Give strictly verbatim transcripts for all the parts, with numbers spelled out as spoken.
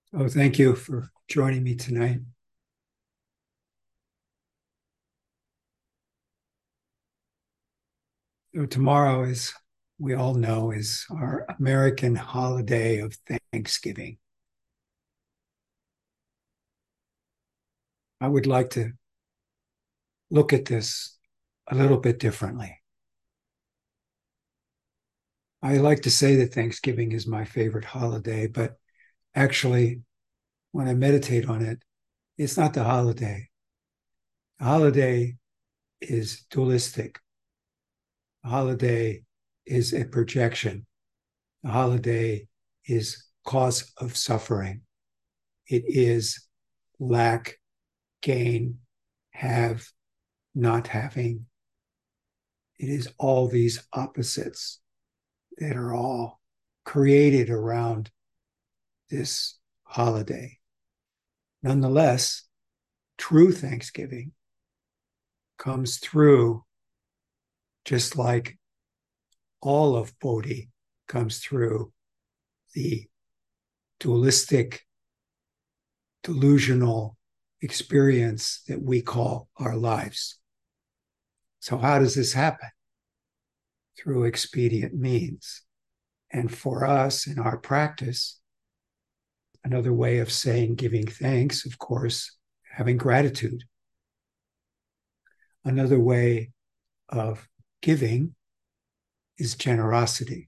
Oh, thank you for joining me tonight. So tomorrow, as we all know, is our American holiday of Thanksgiving. I would like to look at this a little bit differently. I like to say that Thanksgiving is my favorite holiday, but actually, when I meditate on it, it's not the holiday. The holiday is dualistic. The holiday is a projection. The holiday is cause of suffering. It is lack, gain, have, not having. It is all these opposites that are all created around this holiday. Nonetheless, true Thanksgiving comes through just like all of Bodhi comes through the dualistic, delusional experience that we call our lives. So, how does this happen? Through expedient means. And for us in our practice, another way of saying giving thanks, of course, having gratitude. Another way of giving is generosity.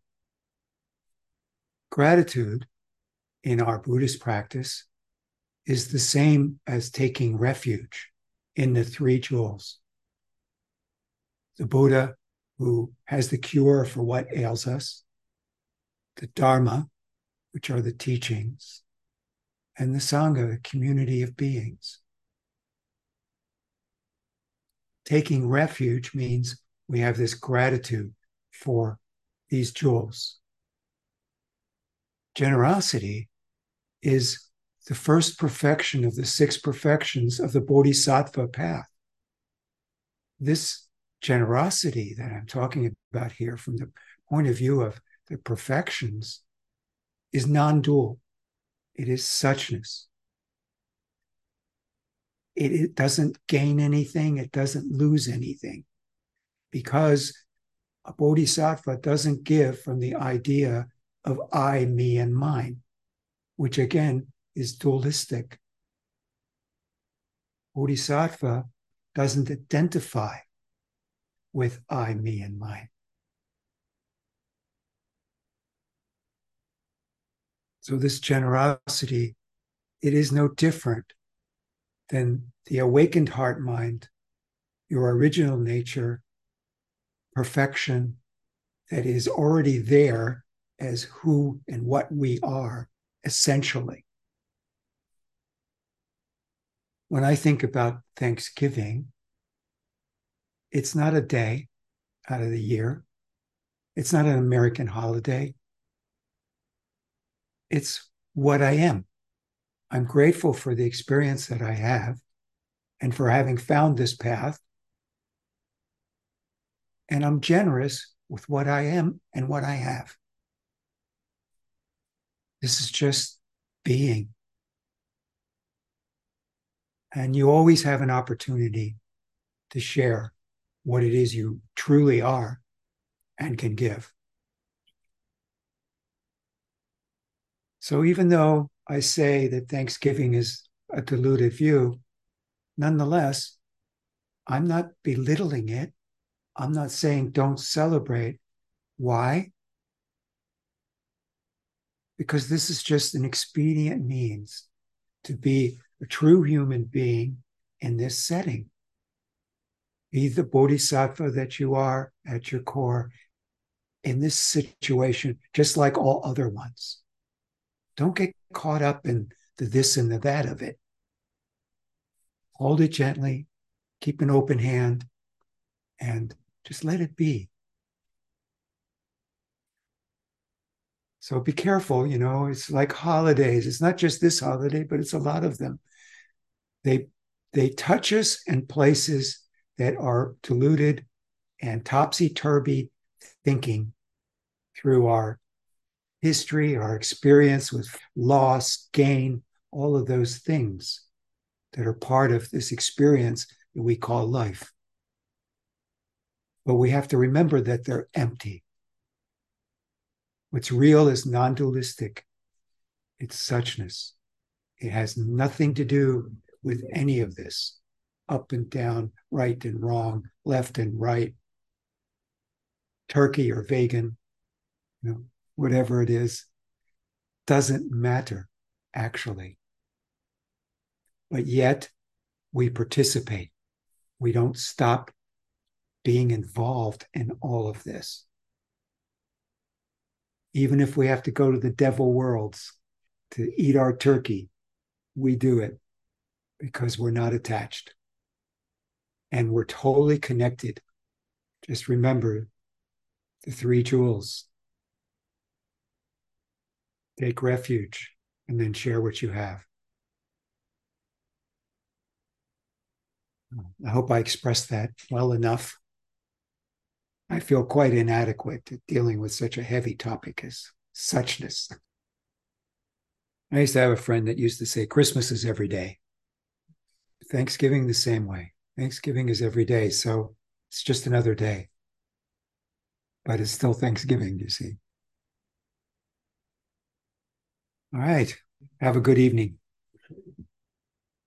Gratitude in our Buddhist practice is the same as taking refuge in the three jewels. The Buddha, who has the cure for what ails us, the Dharma, which are the teachings, and the Sangha, the community of beings. Taking refuge means we have this gratitude for these jewels. Generosity is the first perfection of the six perfections of the Bodhisattva path. This generosity that I'm talking about here, from the point of view of the perfections, is non-dual. It is suchness. It, it doesn't gain anything. It doesn't lose anything, because a bodhisattva doesn't give from the idea of I, me, and mine, which again is dualistic. Bodhisattva doesn't identify with I, me, and mine. So this generosity, it is no different than the awakened heart mind, your original nature, perfection that is already there as who and what we are, essentially. When I think about Thanksgiving, it's not a day out of the year. It's not an American holiday. It's what I am. I'm grateful for the experience that I have and for having found this path. And I'm generous with what I am and what I have. This is just being. And you always have an opportunity to share what it is you truly are and can give. So even though I say that Thanksgiving is a diluted view, nonetheless, I'm not belittling it. I'm not saying don't celebrate. Why? Because this is just an expedient means to be a true human being in this setting. Be the bodhisattva that you are at your core in this situation, just like all other ones. Don't get caught up in the this and the that of it. Hold it gently, keep an open hand, and just let it be. So be careful, you know, it's like holidays. It's not just this holiday, but it's a lot of them. They they touch us in places that are diluted and topsy-turvy thinking through our history, our experience with loss, gain, all of those things that are part of this experience that we call life. But we have to remember that they're empty. What's real is non-dualistic. It's suchness. It has nothing to do with any of this, up and down, right and wrong, left and right, turkey or vegan, you know, whatever it is, doesn't matter, actually. But yet, we participate. We don't stop being involved in all of this. Even if we have to go to the devil worlds to eat our turkey, we do it because we're not attached. And we're totally connected. Just remember the three jewels. Take refuge and then share what you have. I hope I expressed that well enough. I feel quite inadequate at dealing with such a heavy topic as suchness. I used to have a friend that used to say, Christmas is every day. Thanksgiving the same way. Thanksgiving is every day, so it's just another day. But it's still Thanksgiving, you see. All right. Have a good evening.